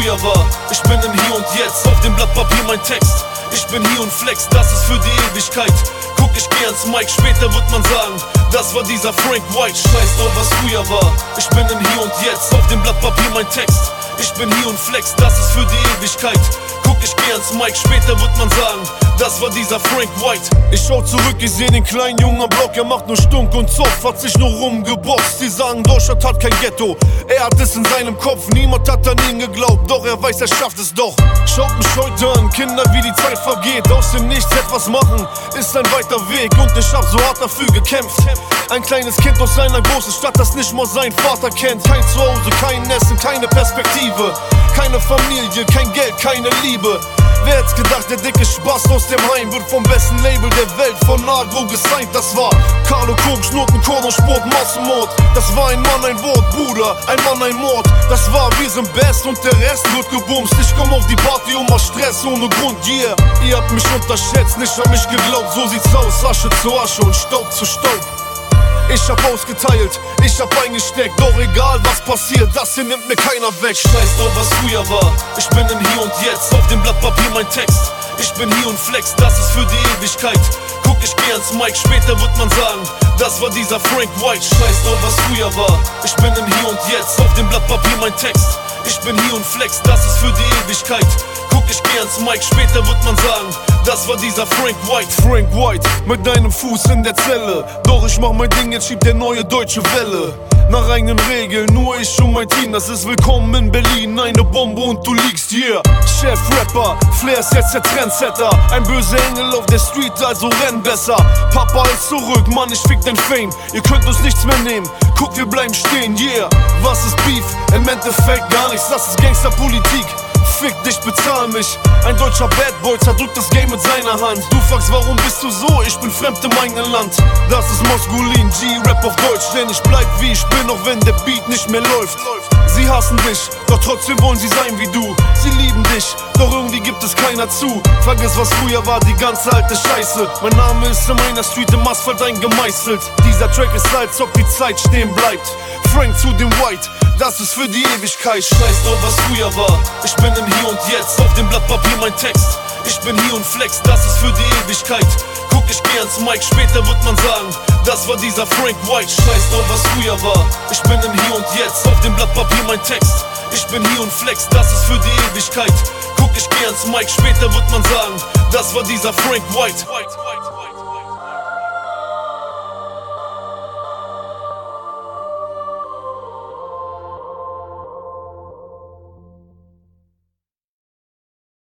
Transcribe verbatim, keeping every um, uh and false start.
früher war. Ich bin im Hier und Jetzt, auf dem Blatt Papier mein Text. Ich bin hier und flex, das ist für die Ewigkeit. Guck, ich geh ans Mic, später wird man sagen, das war dieser Frank White. Scheiß drauf, was früher war. Ich bin im Hier und Jetzt, auf dem Blatt Papier mein Text. Ich bin hier und flex, das ist für die Ewigkeit. Guck, ich geh ans Mic, später wird man sagen, das war dieser Frank White. Ich schau zurück, ich seh den kleinen Jungen am Block. Er macht nur Stunk und Zoff, hat sich nur rumgeboxt. Die sagen, Deutschland hat kein Ghetto, er hat es in seinem Kopf. Niemand hat an ihn geglaubt, doch er weiß, er schafft es doch. Schaut mich heute an, Kinder, wie die Zeit vergeht. Aus dem Nichts etwas machen, ist ein weiter Weg. Und ich hab so hart dafür gekämpft. Ein kleines Kind aus einer großen Stadt, das nicht mal seinen Vater kennt. Kein Zuhause, kein Essen, keine Perspektive. Keine Familie, kein Geld, keine Liebe. Wer hätt's gedacht, der dicke Spaß aus dem Heim wird vom besten Label der Welt von Agro gesigned. Das war Carlo Koks, Noten, Korn, Sport, Massenmord. Das war ein Mann, ein Wort, Bruder, ein Mann, ein Mord. Das war, wir sind best und der Rest wird gebumst. Ich komm auf die Party und mach Stress ohne Grund, yeah. Ihr habt mich unterschätzt, nicht an mich geglaubt. So sieht's aus, Asche zu Asche und Staub zu Staub. Ich hab ausgeteilt, ich hab eingesteckt. Doch egal was passiert, das hier nimmt mir keiner weg. Scheiß drauf, was früher war. Ich bin im Hier und Jetzt, auf dem Blatt Papier mein Text. Ich bin hier und flex, das ist für die Ewigkeit. Guck, ich geh ans Mic, später wird man sagen, das war dieser Frank White. Scheiß drauf, was früher war. Ich bin im Hier und Jetzt, auf dem Blatt Papier mein Text. Ich bin hier und flex, das ist für die Ewigkeit. Guck, ich geh ans Mic, später wird man sagen, das war dieser Frank White. Frank White, mit deinem Fuß in der Zelle. Doch ich mach mein Ding, jetzt schiebt der neue deutsche Welle. Nach eigenen Regeln, nur ich und mein Team, das ist willkommen in Berlin. Eine Bombe und du liegst hier. Chef-Rapper, Flair ist jetzt der Trendsetter. Ein böser Engel auf der Street, also renn besser. Papa ist zurück, Mann, ich fick dein Fame. Ihr könnt uns nichts mehr nehmen, guck, wir bleiben stehen, yeah. Was ist Beef? Im Endeffekt gar nichts, das ist Gangsterpolitik. Fick dich, bezahl mich. Ein deutscher Bad Boy zerdrückt das Game mit seiner Hand. Du fragst, warum bist du so? Ich bin fremd im eigenen Land. Das ist Moskulin, G-Rap auf Deutsch. Denn ich bleib wie ich bin, auch wenn der Beat nicht mehr läuft. Sie hassen dich, doch trotzdem wollen sie sein wie du. Sie lieben dich, doch irgendwie gibt es keiner zu. Vergiss, was früher war, die ganze alte Scheiße. Mein Name ist in meiner Street im Asphalt eingemeißelt. Dieser Track ist, als ob die Zeit stehen bleibt. Frank zu dem White, das ist für die Ewigkeit. Scheiß drauf, was früher war. Ich bin im Hier und Jetzt, auf dem Blatt Papier mein Text. Ich bin hier und flex, das ist für die Ewigkeit. Guck, ich geh ans Mic, später wird man sagen, das war dieser Frank White. Scheiß drauf, was früher war. Ich bin im Hier und Jetzt, auf dem Blatt Papier mein Text. Ich bin hier und flex, das ist für die Ewigkeit. Guck, ich geh ans Mic, später wird man sagen, das war dieser Frank White.